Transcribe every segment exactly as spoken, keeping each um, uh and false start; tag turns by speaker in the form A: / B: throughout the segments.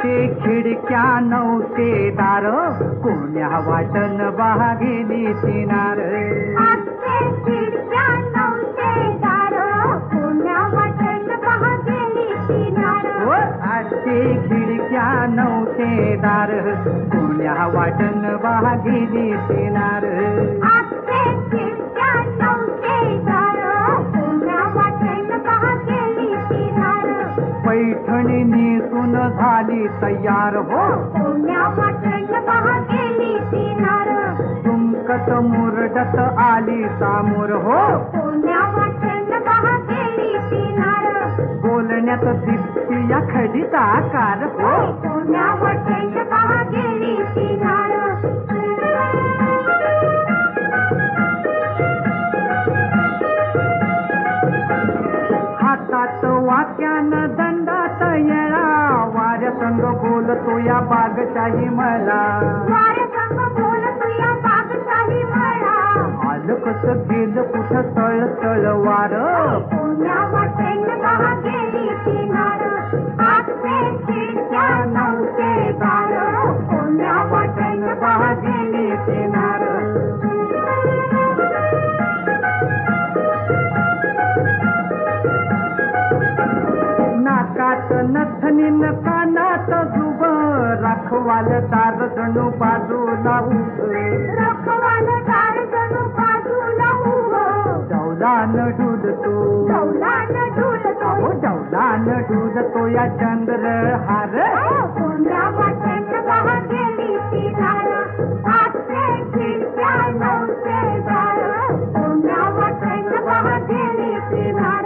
A: आठशे खिडक्या नऊशे दार कोण्या वाटन बहा गेली तिनार
B: आठशे खिडक्या नऊशे दार कोण्या वाटन बहा गेली तिनार
A: आठशे खिडक्या नऊशे दार कोण्या वाटन बहा गेली तिनार
B: आठशे खिडक्या नऊशे दार कोण्या वाटन बहा गेली तिनार
A: पैठणी नेसून झाली तयार हो
B: कोण्या वाटन बहा गेली तिनार
A: तुमकत मुरडत आली सामोर हो
B: कोण्या वाटन बहा गेली तिनार
A: बोलण्यात दिसती या खडीचा आकार हो
B: कोण्या वाटन बहा गेली तिनार
A: हातात वाक्यान दंडात येळा वाऱ्या संग बोलतो या बागशाही मला
B: वाऱ्या संग बोलतो या बागशाही मला
A: आलं कसं गेलं कुठं तळ तळ वार
B: कोण्या वाटेन बहा गेली तिनार आठशे खिडक्या नऊशे दार कोण्या वाटेन बहा गेली तिनार
A: नाकात नथनीन कानात जुब राखवाल दार जणू बाजूला उभं
B: रखवाल दार जणू बाजूला उभं
A: डौलान डुलतो
B: डौलान डुलतो
A: अहो डौलान डुलतो या चंद्रहार
B: कोण्या वाटेन बहा गेली तिनार आठशे खिडक्या नऊशे दार कोण्या वाटेन बहा गेली तिनार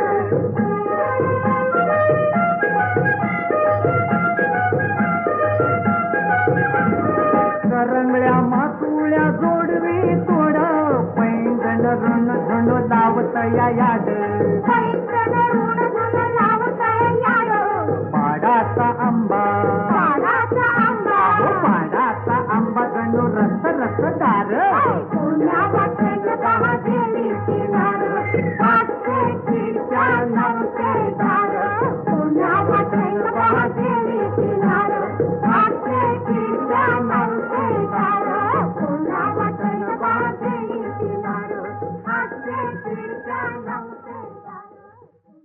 A: करंगळ्या मासुळ्या जोडवी तोड पैंजण रण झण लावत या याड
B: पैंजण ऋण धन लावताय याड
A: पाडाचा आंबा
B: पाडाचा आंबा
A: अहो पाडाचा आंबा जणू रस रसदार
B: कोण्या वाटेन बहा गेली तिनार आठशे खिडक्या नऊशे दार कोण्या वाटेन बहा गेली तिनार आठशे खिडक्या नऊशे दार कोण्या वाटेन बहा गेली तिनार आठशे खिडक्या नऊशे दार